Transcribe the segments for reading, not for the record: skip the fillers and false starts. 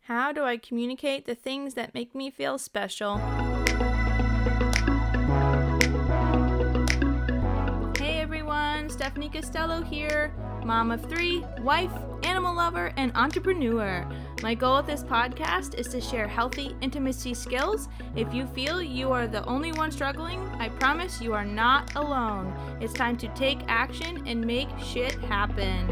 How do I communicate the things that make me feel special? Hey everyone, Stephanie Costello here, mom of 3, wife, animal lover, and entrepreneur. My goal with this podcast is to share healthy intimacy skills. If you feel you are the only one struggling, I promise you are not alone. It's time to take action and make shit happen.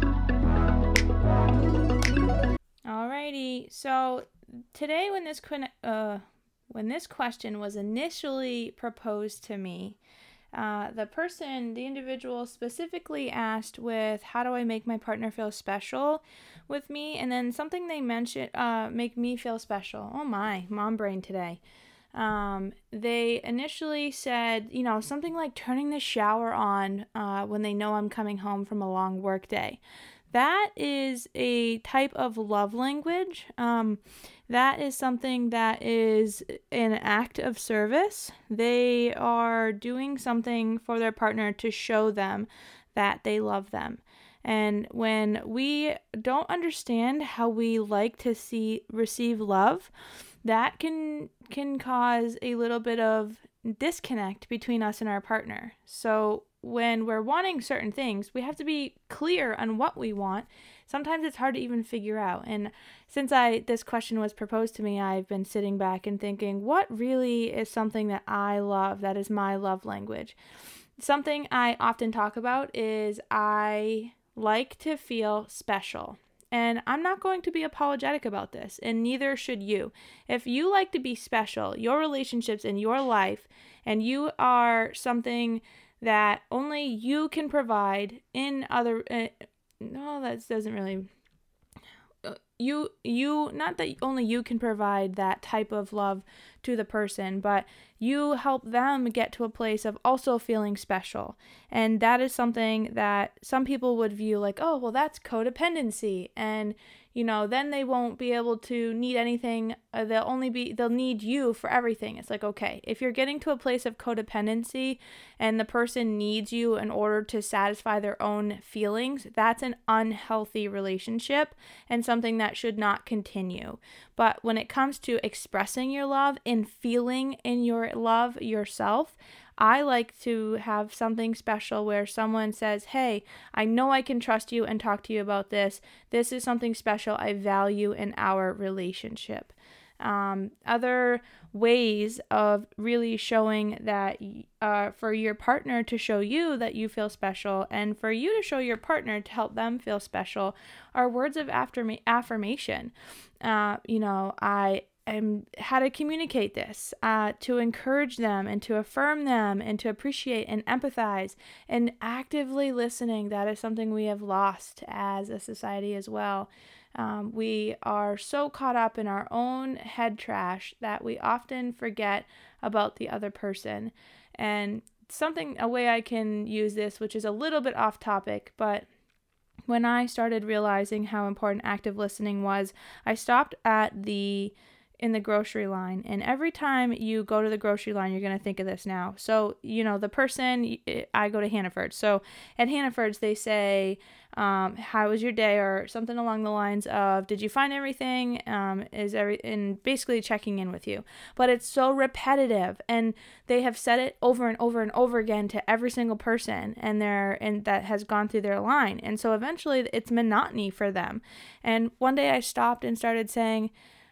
Alrighty, so today when this question was initially proposed to me, the individual specifically asked with, how do I make my partner feel special with me? And then something they mentioned, make me feel special. Oh my, mom brain today. They initially said, something like turning the shower on when they know I'm coming home from a long work day. That is a type of love language. That is something that is an act of service. They are doing something for their partner to show them that they love them. And when we don't understand how we like to receive love, that can cause a little bit of disconnect between us and our partner. So when we're wanting certain things, we have to be clear on what we want. Sometimes it's hard to even figure out. And since this question was proposed to me, I've been sitting back and thinking, what really is something that I love, that is my love language? Something I often talk about is I like to feel special. And I'm not going to be apologetic about this, and neither should you. If you like to be special, your relationships in your life, and you are something that only you can provide in other, that doesn't really, not that only you can provide that type of love to the person, but you help them get to a place of also feeling special. And that is something that some people would view like, oh, well, that's codependency. And, then they won't be able to need anything. They'll need you for everything. It's like, okay, if you're getting to a place of codependency and the person needs you in order to satisfy their own feelings, that's an unhealthy relationship and something that should not continue. But when it comes to expressing your love and feeling in your love yourself, I like to have something special where someone says, hey, I know I can trust you and talk to you about this. This is something special I value in our relationship. Other ways of really showing that for your partner to show you that you feel special and for you to show your partner to help them feel special are words of affirmation. How to communicate this, to encourage them and to affirm them and to appreciate and empathize and actively listening. That is something we have lost as a society as well. We are so caught up in our own head trash that we often forget about the other person. And a way I can use this, which is a little bit off topic, but when I started realizing how important active listening was, I stopped in the grocery line. And every time you go to the grocery line, you're going to think of this now. So, the person, I go to Hannaford. So at Hannaford's, they say, how was your day? Or something along the lines of, did you find everything? And basically checking in with you. But it's so repetitive. And they have said it over and over and over again to every single person and that has gone through their line. And so eventually it's monotony for them. And one day I stopped and started saying,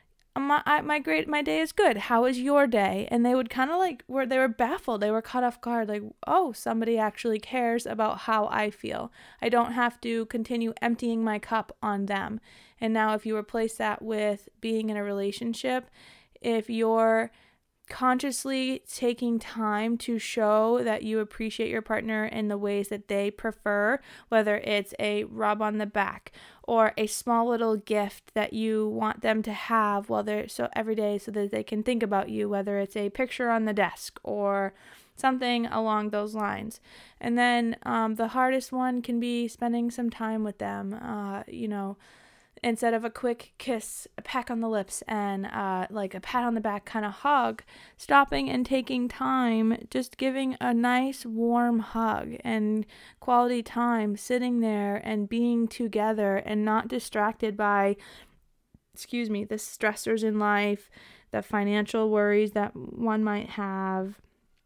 my day is good. How is your day? And they would kind of they were baffled. They were caught off guard. Like, oh, somebody actually cares about how I feel. I don't have to continue emptying my cup on them. And now if you replace that with being in a relationship, if you're consciously taking time to show that you appreciate your partner in the ways that they prefer, whether it's a rub on the back or a small little gift that you want them to have every day so that they can think about you, whether it's a picture on the desk or something along those lines. And then the hardest one can be spending some time with them, instead of a quick kiss, a peck on the lips, and like a pat on the back kind of hug, stopping and taking time, just giving a nice warm hug and quality time, sitting there and being together and not distracted by the stressors in life, the financial worries that one might have,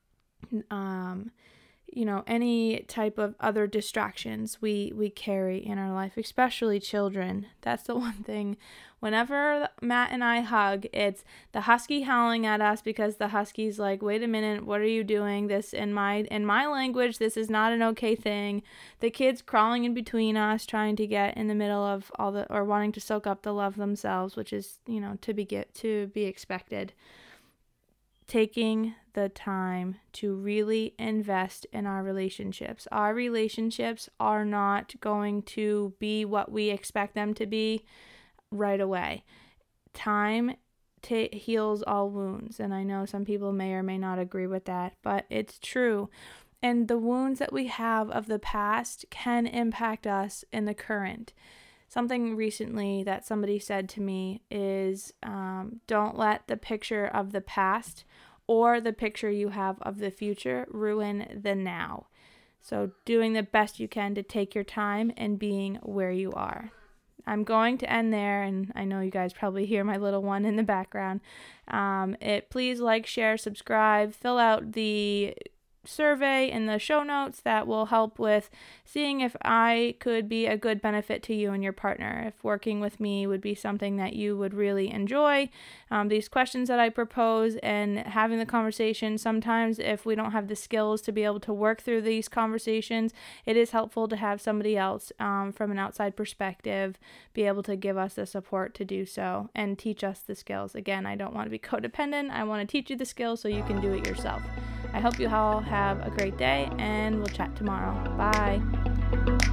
any type of other distractions we carry in our life, especially children. That's the one thing. Whenever Matt and I hug, it's the husky howling at us because the husky's like, wait a minute, what are you doing? This in my language, this is not an okay thing. The kids crawling in between us, trying to get in the middle of or wanting to soak up the love themselves, which is, to be expected. Taking the time to really invest in our relationships. Our relationships are not going to be what we expect them to be right away. Time heals all wounds, and I know some people may or may not agree with that, but it's true. And the wounds that we have of the past can impact us in the current. Something recently that somebody said to me is, don't let the picture of the past or the picture you have of the future ruin the now. So doing the best you can to take your time and being where you are. I'm going to end there, and I know you guys probably hear my little one in the background. Please like, share, subscribe, fill out the survey in the show notes that will help with seeing if I could be a good benefit to you and your partner, if working with me would be something that you would really enjoy. These questions that I propose and having the conversation, sometimes if we don't have the skills to be able to work through these conversations, it is helpful to have somebody else from an outside perspective be able to give us the support to do so and teach us the skills. Again, I don't want to be codependent. I want to teach you the skills so you can do it yourself. I hope you all have a great day, and we'll chat tomorrow. Bye.